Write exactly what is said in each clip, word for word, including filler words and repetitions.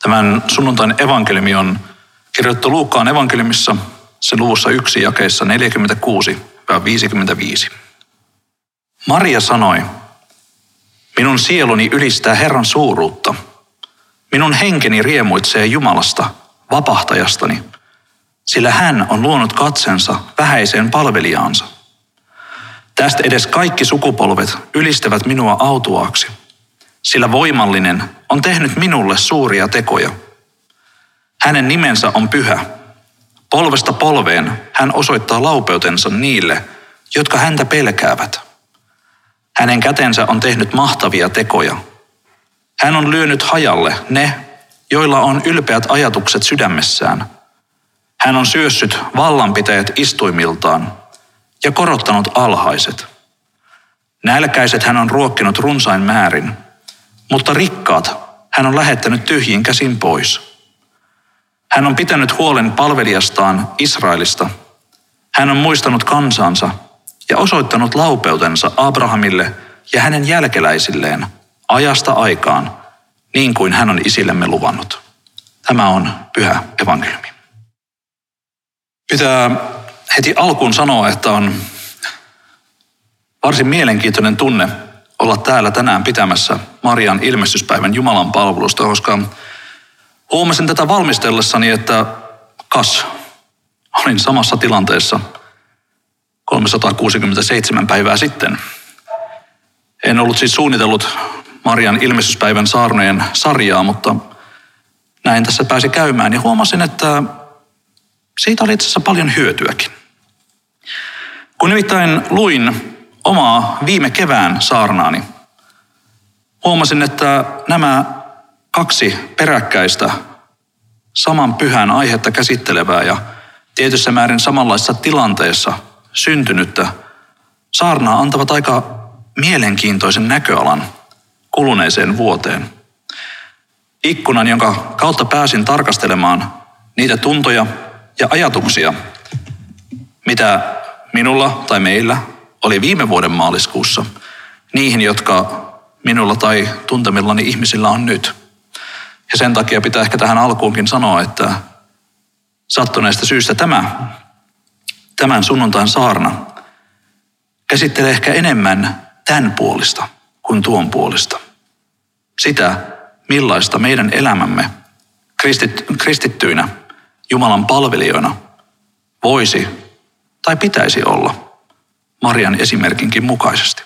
Tämän sunnuntain evankeliumi on kirjoitettu Luukkaan evankeliumissa, sen luvussa yksi jakeissa neljäkymmentäkuusi viisikymmentäviisi. Maria sanoi, minun sieluni ylistää Herran suuruutta. Minun henkeni riemuitsee Jumalasta, vapahtajastani, sillä hän on luonut katsensa vähäiseen palvelijaansa. Tästä edes kaikki sukupolvet ylistävät minua autuaaksi, sillä voimallinen on tehnyt minulle suuria tekoja. Hänen nimensä on pyhä. Polvesta polveen hän osoittaa laupeutensa niille, jotka häntä pelkäävät. Hänen kätensä on tehnyt mahtavia tekoja. Hän on lyönyt hajalle ne, joilla on ylpeät ajatukset sydämessään. Hän on syössyt vallanpitäjät istuimiltaan ja korottanut alhaiset. Nälkäiset hän on ruokkinut runsain määrin, mutta rikkaat hän on lähettänyt tyhjin käsin pois. Hän on pitänyt huolen palvelijastaan Israelista. Hän on muistanut kansansa ja osoittanut laupeutensa Abrahamille ja hänen jälkeläisilleen ajasta aikaan, niin kuin hän on isillemme luvannut. Tämä on pyhä evankeliumi. Pitää heti alkuun sanoa, että on varsin mielenkiintoinen tunne olla täällä tänään pitämässä Marian ilmestyspäivän Jumalan palvelusta, koska huomasin tätä valmistellessani, että kas, olin samassa tilanteessa kolmesataakuusikymmentäseitsemän päivää sitten. En ollut siis suunnitellut Marian ilmestyspäivän saarnojen sarjaa, mutta näin tässä pääsi käymään ja huomasin, että siitä oli itse asiassa paljon hyötyäkin. Kun nimittäin luin omaa viime kevään saarnaani, huomasin, että nämä kaksi peräkkäistä saman pyhän aihetta käsittelevää ja tietyssä määrin samanlaisessa tilanteessa syntynyttä saarnaa antavat aika mielenkiintoisen näköalan kuluneeseen vuoteen. Ikkunan, jonka kautta pääsin tarkastelemaan niitä tuntoja ja ajatuksia, mitä minulla tai meillä oli viime vuoden maaliskuussa, niihin, jotka minulla tai tuntemillani ihmisillä on nyt. Ja sen takia pitää ehkä tähän alkuunkin sanoa, että sattuneesta syystä tämä, tämän sunnuntain saarna käsittelee ehkä enemmän tämän puolista kuin tuon puolista. Sitä, millaista meidän elämämme kristit, kristittyinä, Jumalan palvelijoina voisi tai pitäisi olla Marian esimerkinkin mukaisesti.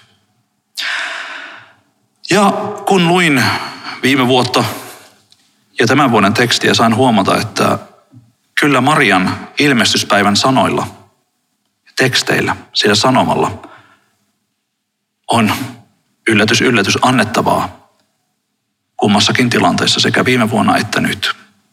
Ja kun luin viime vuotta ja tämän vuoden tekstiä, sain huomata, että kyllä Marian ilmestyspäivän sanoilla ja teksteillä, sillä sanomalla, on yllätys, yllätys annettavaa kummassakin tilanteessa sekä viime vuonna että nyt.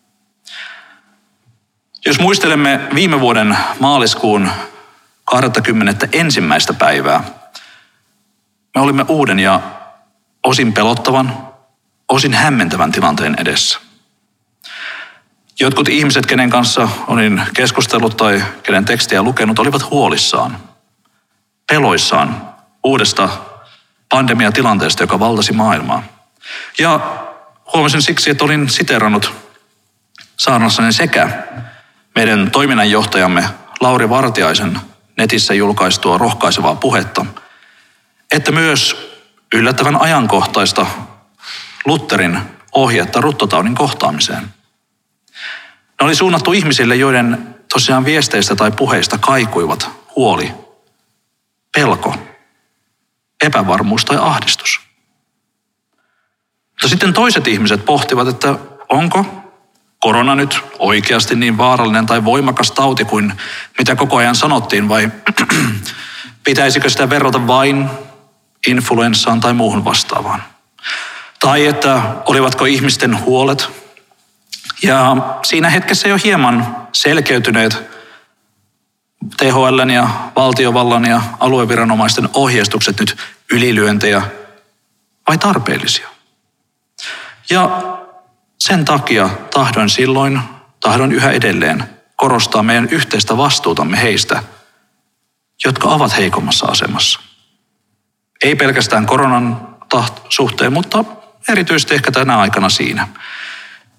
Jos muistelemme viime vuoden maaliskuun kaksikymmentäyksi päivää, me olimme uuden ja osin pelottavan, osin hämmentävän tilanteen edessä. Jotkut ihmiset, kenen kanssa olin keskustellut tai kenen tekstiä lukenut, olivat huolissaan, peloissaan uudesta pandemiatilanteesta, joka valtasi maailmaa. Ja huomasin siksi, että olin siteerannut saarnassani sekä meidän toiminnanjohtajamme Lauri Vartiaisen netissä julkaistua rohkaisevaa puhetta, että myös yllättävän ajankohtaista Lutherin ohjetta ruttotaudin kohtaamiseen. Ne oli suunnattu ihmisille, joiden tosiaan viesteistä tai puheista kaikuivat huoli, pelko, epävarmuus tai ahdistus. Mutta sitten toiset ihmiset pohtivat, että onko korona nyt oikeasti niin vaarallinen tai voimakas tauti kuin mitä koko ajan sanottiin, vai pitäisikö sitä verrata vain influenssaan tai muuhun vastaavaan? Tai että olivatko ihmisten huolet ja siinä hetkessä jo hieman selkeytyneet T H L:n ja valtiovallan ja alueviranomaisten ohjeistukset nyt ylilyöntejä vai tarpeellisia? Ja sen takia tahdoin silloin, tahdon yhä edelleen korostaa meidän yhteistä vastuutamme heistä, jotka ovat heikommassa asemassa. Ei pelkästään koronan suhteen, mutta erityisesti ehkä tänä aikana siinä.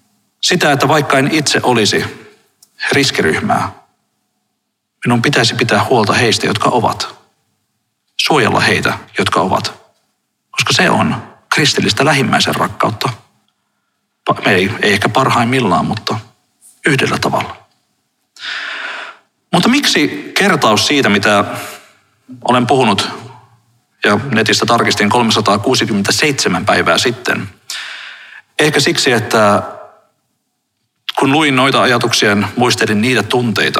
Sitä, että vaikka en itse olisi riskiryhmää, minun pitäisi pitää huolta heistä, jotka ovat. Suojella heitä, jotka ovat. Koska se on kristillistä lähimmäisen rakkautta. Ei, ei ehkä parhaimmillaan, mutta yhdellä tavalla. Mutta miksi kertaus siitä, mitä olen puhunut ja netistä tarkistin kolmesataakuusikymmentäseitsemän päivää sitten? Ehkä siksi, että kun luin noita ajatuksia, muistelin niitä tunteita.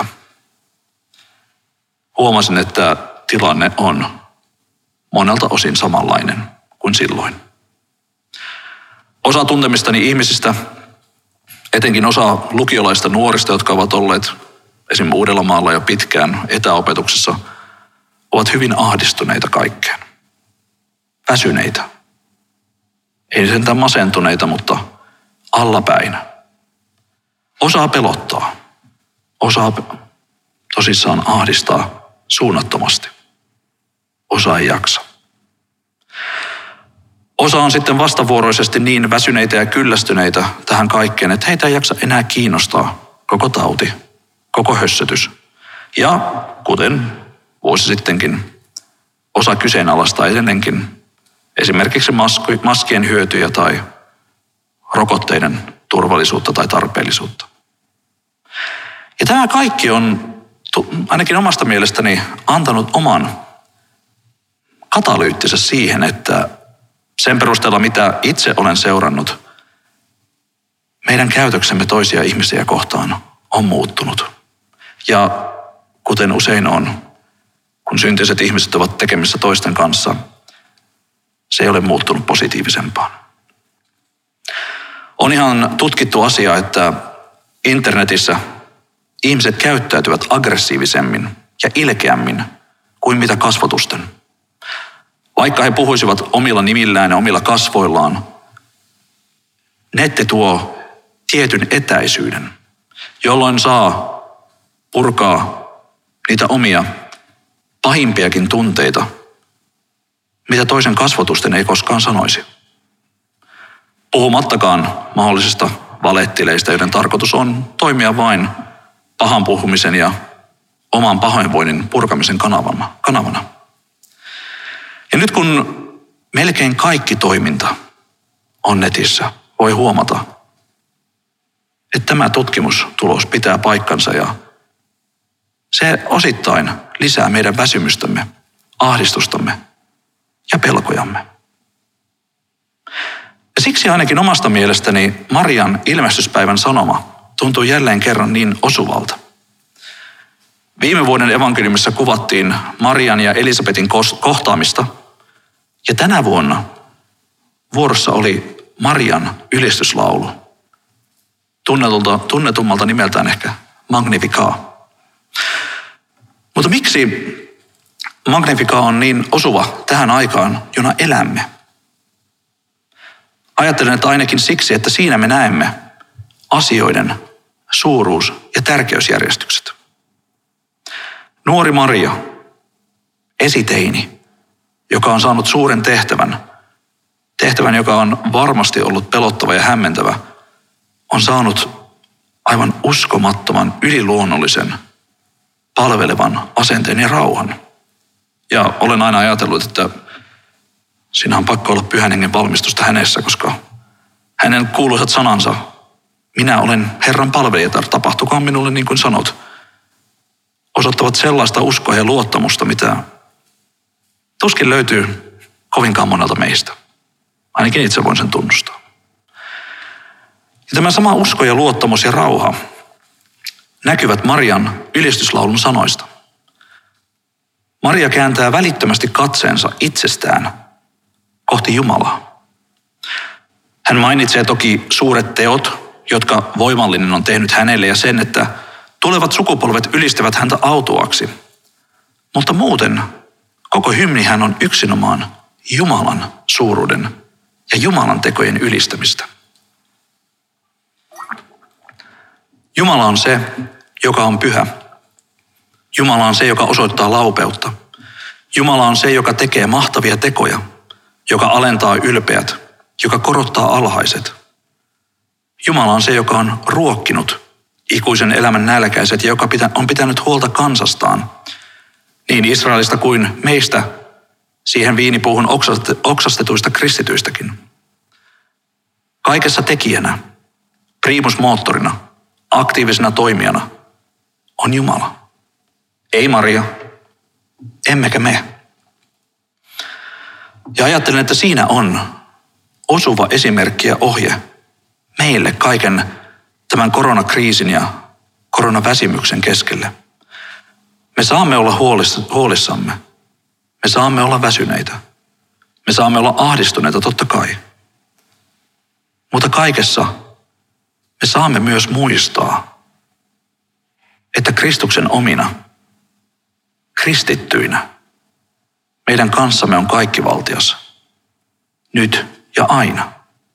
Huomasin, että tilanne on monelta osin samanlainen kuin silloin. Osa tuntemistani ihmisistä, etenkin osa lukiolaista nuorista, jotka ovat olleet esimerkiksi Uudellamaalla jo pitkään etäopetuksessa, ovat hyvin ahdistuneita kaikkeen. Väsyneitä. Ei sentään masentuneita, mutta allapäin. Osaa pelottaa. Osaa tosissaan ahdistaa suunnattomasti. Osa ei jaksa. Osa on sitten vastavuoroisesti niin väsyneitä ja kyllästyneitä tähän kaikkeen, että heitä ei jaksa enää kiinnostaa koko tauti, koko hössötys. Ja kuten vuosi sittenkin, osa kyseenalaistaa edelleenkin esimerkiksi maskien hyötyjä tai rokotteiden turvallisuutta tai tarpeellisuutta. Ja tämä kaikki on ainakin omasta mielestäni antanut oman katalyyttinsä siihen, että sen perusteella, mitä itse olen seurannut, meidän käytöksemme toisia ihmisiä kohtaan on muuttunut. Ja kuten usein on, kun syntiset ihmiset ovat tekemissä toisten kanssa, se ei ole muuttunut positiivisempaan. On ihan tutkittu asia, että internetissä ihmiset käyttäytyvät aggressiivisemmin ja ilkeämmin kuin mitä kasvotusten. Vaikka he puhuisivat omilla nimillään ja omilla kasvoillaan, netti tuo tietyn etäisyyden, jolloin saa purkaa niitä omia pahimpiakin tunteita, mitä toisen kasvotusten ei koskaan sanoisi. Puhumattakaan mahdollisista valettileistä, joiden tarkoitus on toimia vain pahan puhumisen ja oman pahoinvoinnin purkamisen kanavana. kanavana. Ja nyt kun melkein kaikki toiminta on netissä, voi huomata, että tämä tutkimustulos pitää paikkansa ja se osittain lisää meidän väsymystämme, ahdistustamme ja pelkojamme. Ja siksi ainakin omasta mielestäni Marian ilmestyspäivän sanoma tuntuu jälleen kerran niin osuvalta. Viime vuoden evankeliumissa kuvattiin Marian ja Elisabetin kohtaamista, ja tänä vuonna vuorossa oli Marian ylistyslaulu, tunnetummalta nimeltään ehkä Magnificat. Mutta miksi Magnificat on niin osuva tähän aikaan, jona elämme? Ajattelen, että ainakin siksi, että siinä me näemme asioiden suuruus- ja tärkeysjärjestykset. Nuori Maria, esiteini, joka on saanut suuren tehtävän, tehtävän, joka on varmasti ollut pelottava ja hämmentävä, on saanut aivan uskomattoman, yliluonnollisen, palvelevan asenteen ja rauhan. Ja olen aina ajatellut, että siinä on pakko olla Pyhän Hengen valmistusta hänessä, koska hänen kuuluisat sanansa, minä olen Herran palvelijatar, tapahtukaa minulle niin kuin sanot, osoittavat sellaista uskoa ja luottamusta, mitä tuskin löytyy kovinkaan monelta meistä. Ainakin itse voin sen tunnustaa. Ja tämä sama usko ja luottamus ja rauha näkyvät Marian ylistyslaulun sanoista. Maria kääntää välittömästi katseensa itsestään kohti Jumalaa. Hän mainitsee toki suuret teot, jotka voimallinen on tehnyt hänelle ja sen, että tulevat sukupolvet ylistävät häntä autuaksi. Mutta muuten koko hymnihän on yksinomaan Jumalan suuruuden ja Jumalan tekojen ylistämistä. Jumala on se, joka on pyhä. Jumala on se, joka osoittaa laupeutta. Jumala on se, joka tekee mahtavia tekoja, joka alentaa ylpeät, joka korottaa alhaiset. Jumala on se, joka on ruokkinut ikuisen elämän nälkäiset ja joka on pitänyt huolta kansastaan, niin Israelista kuin meistä siihen viinipuuhun oksastetuista kristityistäkin. Kaikessa tekijänä, primusmoottorina, aktiivisena toimijana on Jumala. Ei Maria, emmekä me. Ja ajattelen, että siinä on osuva esimerkki ja ohje meille kaiken tämän koronakriisin ja koronaväsymyksen keskelle. Me saamme olla huolissamme. Me saamme olla väsyneitä. Me saamme olla ahdistuneita totta kai. Mutta kaikessa me saamme myös muistaa, että Kristuksen omina, kristittyinä, meidän kanssamme on kaikkivaltias, nyt ja aina.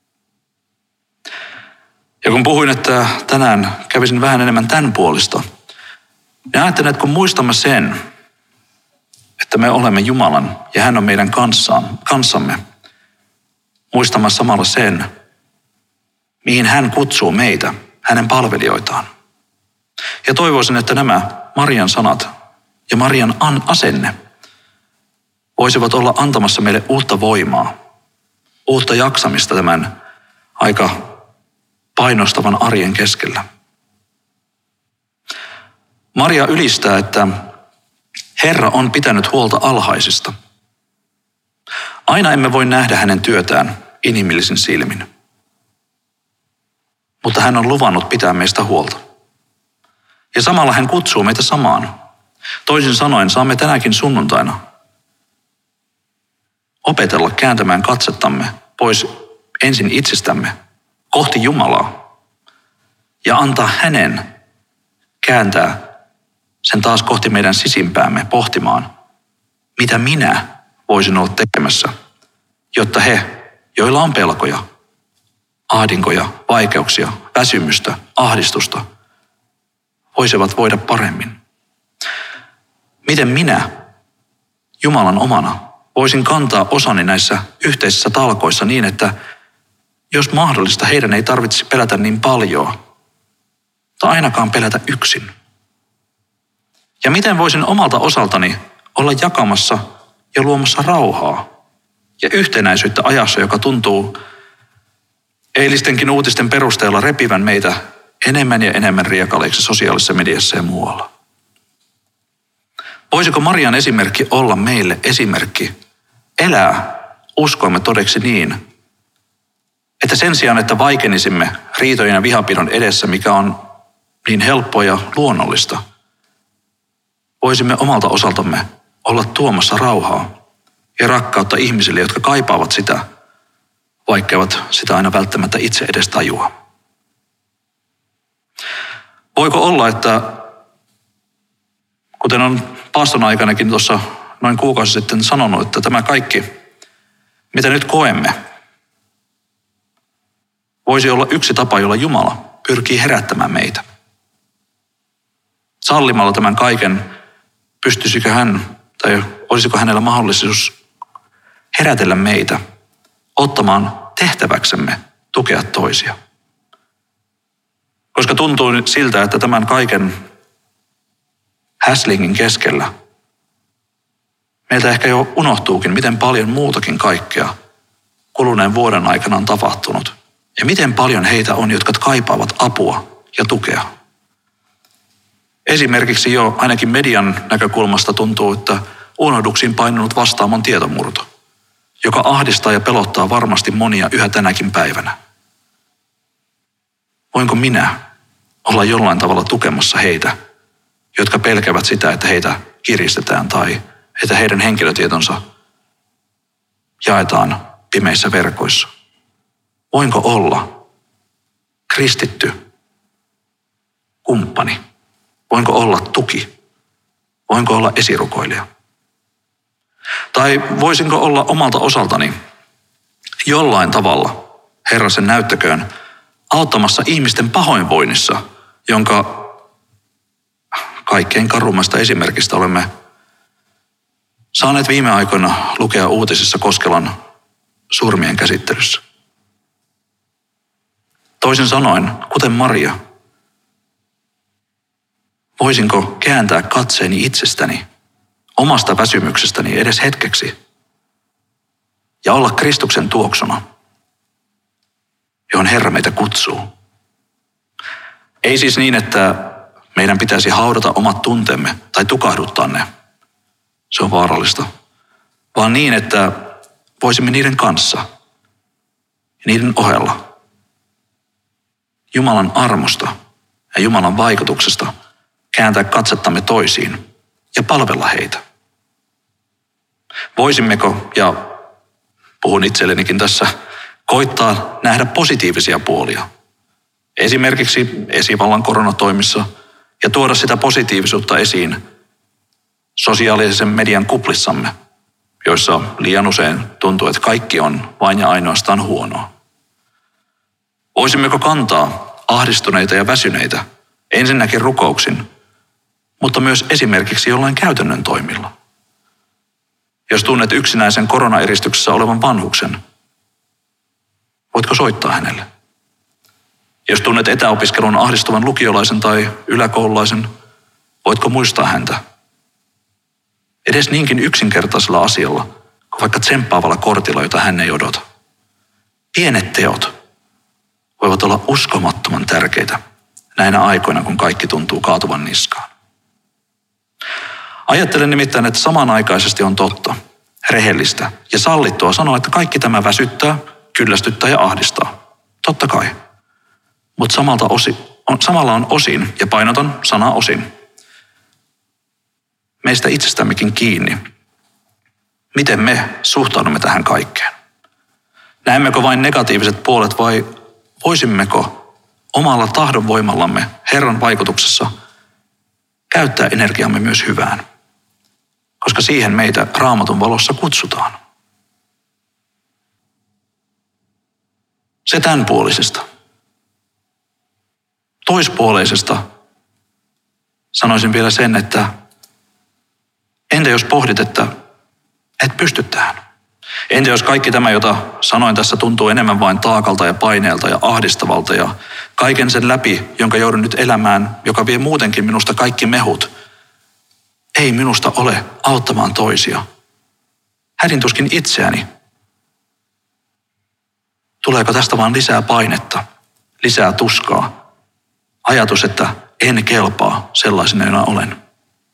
Ja kun puhuin, että tänään kävisin vähän enemmän tämän puolesta, niin ajattelen, että kun muistamme sen, että me olemme Jumalan ja hän on meidän kanssaan, kanssamme, muistamme samalla sen, mihin hän kutsuu meitä, hänen palvelijoitaan. Ja toivoisin, että nämä Marian sanat ja Marian asenne voisivat olla antamassa meille uutta voimaa, uutta jaksamista tämän aika painostavan arjen keskellä. Maria ylistää, että Herra on pitänyt huolta alhaisista. Aina emme voi nähdä hänen työtään inhimillisin silmin. Mutta hän on luvannut pitää meistä huolta. Ja samalla hän kutsuu meitä samaan. Toisin sanoen saamme tänäkin sunnuntaina opetella kääntämään katsettamme pois ensin itsestämme kohti Jumalaa ja antaa hänen kääntää sen taas kohti meidän sisimpäämme pohtimaan, mitä minä voisin olla tekemässä, jotta he, joilla on pelkoja, ahdinkoja, vaikeuksia, väsymystä, ahdistusta, voisivat voida paremmin. Miten minä, Jumalan omana, voisin kantaa osani näissä yhteisissä talkoissa niin, että jos mahdollista, heidän ei tarvitsisi pelätä niin paljon, tai ainakaan pelätä yksin. Ja miten voisin omalta osaltani olla jakamassa ja luomassa rauhaa ja yhtenäisyyttä ajassa, joka tuntuu eilistenkin uutisten perusteella repivän meitä enemmän ja enemmän riekaleiksi sosiaalisessa mediassa ja muualla. Voisiko Marian esimerkki olla meille esimerkki elää uskoimme todeksi niin, että sen sijaan, että vaikenisimme riitojen ja vihapidon edessä, mikä on niin helppoa ja luonnollista, voisimme omalta osaltamme olla tuomassa rauhaa ja rakkautta ihmisille, jotka kaipaavat sitä, vaikkeivat sitä aina välttämättä itse edes tajua. Voiko olla, että kuten on paaston aikanakin tuossa noin kuukausi sitten sanonut, että tämä kaikki, mitä nyt koemme, voisi olla yksi tapa, jolla Jumala pyrkii herättämään meitä. Sallimalla tämän kaiken, pystyisikö hän, tai olisiko hänellä mahdollisuus herätellä meitä, ottamaan tehtäväksemme tukea toisia. Koska tuntuu siltä, että tämän kaiken häslingin keskellä meiltä ehkä jo unohtuukin, miten paljon muutakin kaikkea kuluneen vuoden aikana on tapahtunut. Ja miten paljon heitä on, jotka kaipaavat apua ja tukea. Esimerkiksi jo ainakin median näkökulmasta tuntuu, että unohduksiin painunut Vastaamon tietomurto, joka ahdistaa ja pelottaa varmasti monia yhä tänäkin päivänä. Voinko minä olla jollain tavalla tukemassa heitä, jotka pelkävät sitä, että heitä kiristetään tai että heidän henkilötietonsa jaetaan pimeissä verkoissa? Voinko olla kristitty kumppani? Voinko olla tuki? Voinko olla esirukoilija? Tai voisinko olla omalta osaltani jollain tavalla, Herra sen näyttäköön, auttamassa ihmisten pahoinvoinnissa, jonka kaikkein karummasta esimerkistä olemme saaneet viime aikoina lukea uutisissa Koskelan surmien käsittelyssä. Toisin sanoen, kuten Maria, voisinko kääntää katseeni itsestäni, omasta väsymyksestäni edes hetkeksi ja olla Kristuksen tuoksuna, johon Herra meitä kutsuu. Ei siis niin, että meidän pitäisi haudata omat tunteemme tai tukahduttaa ne. Se on vaarallista. Vaan niin, että voisimme niiden kanssa ja niiden ohella Jumalan armosta ja Jumalan vaikutuksesta kääntää katsettamme toisiin ja palvella heitä. Voisimmeko, ja puhun itsellenikin tässä, koittaa nähdä positiivisia puolia. Esimerkiksi esivallan koronatoimissa ja tuoda sitä positiivisuutta esiin sosiaalisen median kuplissamme, joissa liian usein tuntuu, että kaikki on vain ja ainoastaan huonoa. Voisimmeko kantaa ahdistuneita ja väsyneitä ensinnäkin rukouksin, mutta myös esimerkiksi jollain käytännön toimilla. Jos tunnet yksinäisen koronaeristyksessä olevan vanhuksen, voitko soittaa hänelle? Jos tunnet etäopiskelun ahdistuvan lukiolaisen tai yläkoululaisen, voitko muistaa häntä? Edes niinkin yksinkertaisella asialla, kuin vaikka tsemppaavalla kortilla, jota hän ei odota. Pienet teot voivat olla uskomattoman tärkeitä näinä aikoina, kun kaikki tuntuu kaatuvan niskaan. Ajattelen nimittäin, että samanaikaisesti on totta, rehellistä ja sallittua sanoa, että kaikki tämä väsyttää, kyllästyttää ja ahdistaa. Totta kai. Mutta samalta osi, on, samalla on osin, ja painotan sanaa osin, meistä itsestämmekin kiinni, miten me suhtaudumme tähän kaikkeen. Näemmekö vain negatiiviset puolet vai voisimmeko omalla tahdonvoimallamme Herran vaikutuksessa käyttää energiamme myös hyvään, koska siihen meitä Raamatun valossa kutsutaan. Se tämänpuolisesta. Toispuoleisesta sanoisin vielä sen, että entä jos pohdit, että et pysty tähän? Entä jos kaikki tämä, jota sanoin tässä, tuntuu enemmän vain taakalta ja paineelta ja ahdistavalta ja kaiken sen läpi, jonka joudun nyt elämään, joka vie muutenkin minusta kaikki mehut, ei minusta ole auttamaan toisia. Hädin tuskin itseäni. Tuleeko tästä vaan lisää painetta, lisää tuskaa? Ajatus, että en kelpaa sellaisena, jona olen.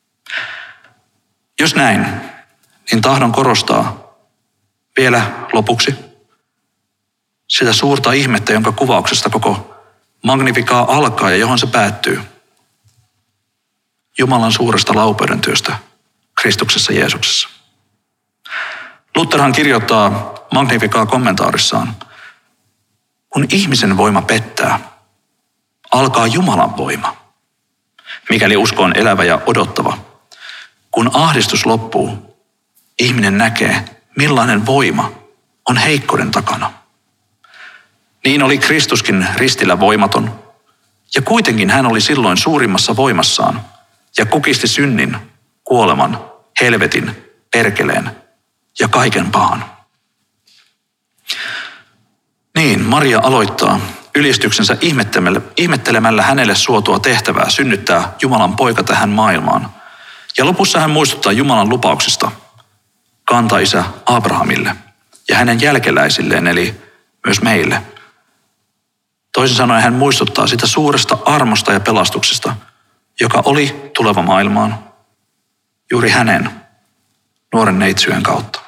Jos näin, niin tahdon korostaa vielä lopuksi sitä suurta ihmettä, jonka kuvauksesta koko Magnificat alkaa ja johon se päättyy. Jumalan suuresta laupeuden työstä Kristuksessa Jeesuksessa. Lutherhan kirjoittaa Magnificat kommentaarissaan, kun ihmisen voima pettää, alkaa Jumalan voima. Mikäli usko on elävä ja odottava, kun ahdistus loppuu, ihminen näkee, millainen voima on heikkouden takana. Niin oli Kristuskin ristillä voimaton, ja kuitenkin hän oli silloin suurimmassa voimassaan ja kukisti synnin, kuoleman, helvetin, perkeleen ja kaiken pahan. Niin, Maria aloittaa ylistyksensä ihmettelemällä hänelle suotua tehtävää synnyttää Jumalan poika tähän maailmaan. Ja lopussa hän muistuttaa Jumalan lupauksista kantaisä Abrahamille ja hänen jälkeläisilleen, eli myös meille. Toisin sanoen hän muistuttaa sitä suuresta armosta ja pelastuksesta, joka oli tuleva maailmaan juuri hänen nuoren neitsyön kautta.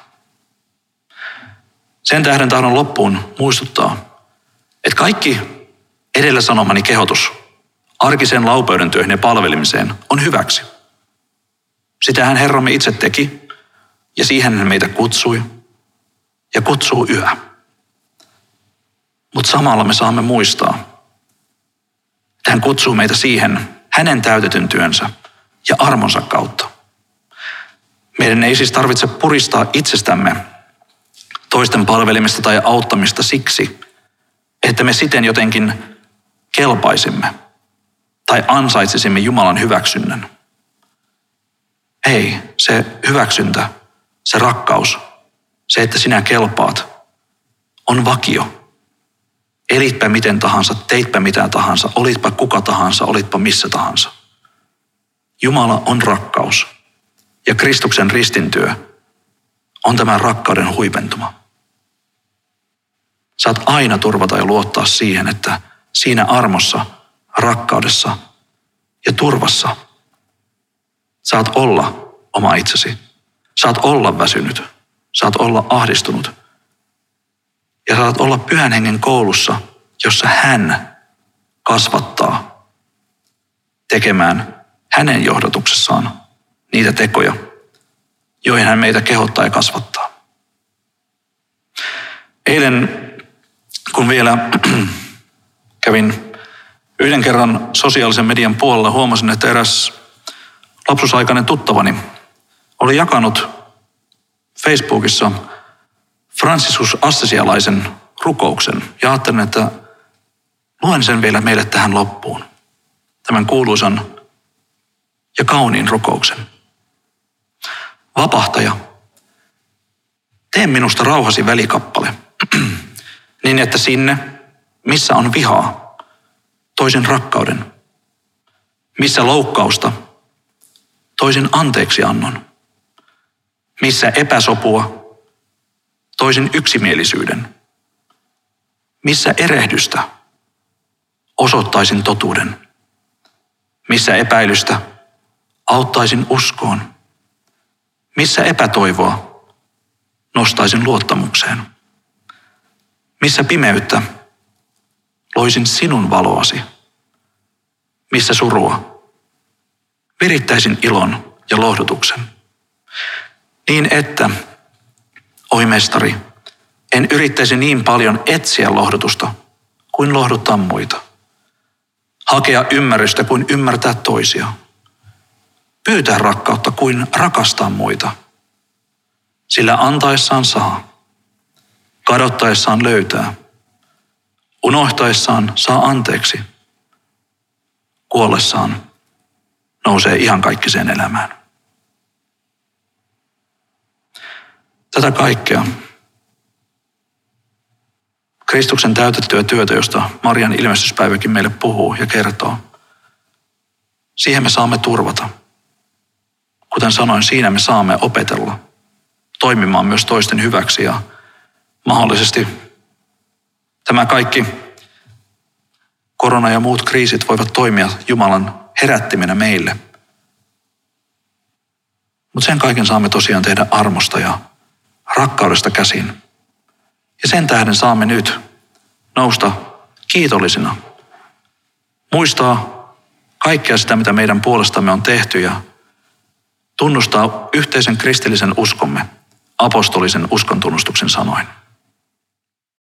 Sen tähden tahdon loppuun muistuttaa, että kaikki edellä sanomani kehotus arkisen laupeuden työhön ja palvelemiseen on hyväksi. Sitähän Herramme itse teki ja siihen hän meitä kutsui ja kutsuu yhä. Mutta samalla me saamme muistaa, että hän kutsuu meitä siihen hänen täytetyn työnsä ja armonsa kautta. Meidän ei siis tarvitse puristaa itsestämme toisten palvelimista tai auttamista siksi, että me siten jotenkin kelpaisimme tai ansaitsisimme Jumalan hyväksynnän. Ei, se hyväksyntä, se rakkaus, se, että sinä kelpaat, on vakio. Elitpä miten tahansa, teitpä mitä tahansa, olitpä kuka tahansa, olitpä missä tahansa. Jumala on rakkaus ja Kristuksen ristintyö on tämän rakkauden huipentuma. Saat aina turvata ja luottaa siihen, että siinä armossa, rakkaudessa ja turvassa saat olla oma itsesi. Saat olla väsynyt, saat olla ahdistunut ja saat olla Pyhän Hengen koulussa, jossa hän kasvattaa tekemään hänen johdatuksessaan niitä tekoja, joihin hän meitä kehottaa ja kasvattaa. Eilen, kun vielä kävin yhden kerran sosiaalisen median puolella, huomasin, että eräs lapsuusaikainen tuttavani oli jakanut Facebookissa Franciscus Assisialaisen rukouksen. Ja ajattelin, että luen sen vielä meille tähän loppuun. Tämän kuuluisan ja kauniin rukouksen. Vapahtaja, tee minusta rauhasi välikappale, niin että sinne, missä on vihaa, toisin rakkauden, missä loukkausta, toisin anteeksiannon, missä epäsopua, toisin yksimielisyyden, missä erehdystä, osoittaisin totuuden, missä epäilystä, auttaisin uskoon, missä epätoivoa, nostaisin luottamukseen, missä pimeyttä, loisin sinun valoasi, missä surua, virittäisin ilon ja lohdutuksen, niin että, oi mestari, en yrittäisi niin paljon etsiä lohdutusta kuin lohduttaa muita, hakea ymmärrystä kuin ymmärtää toisia, pyytää rakkautta kuin rakastaa muita, sillä antaessaan saa, kadottaessaan löytää, unohtaessaan saa anteeksi, kuollessaan nousee iankaikkiseen elämään. Tätä kaikkea Kristuksen täytettyä työtä, josta Marian ilmestyspäiväkin meille puhuu ja kertoo, siihen me saamme turvata. Kuten sanoin, siinä me saamme opetella toimimaan myös toisten hyväksi ja mahdollisesti tämä kaikki korona ja muut kriisit voivat toimia Jumalan herättimenä meille. Mutta sen kaiken saamme tosiaan tehdä armosta ja rakkaudesta käsin. Ja sen tähden saamme nyt nousta kiitollisina. Muistaa kaikkea sitä, mitä meidän puolestamme on tehty ja tunnustaa yhteisen kristillisen uskomme apostolisen uskontunnustuksen sanoin.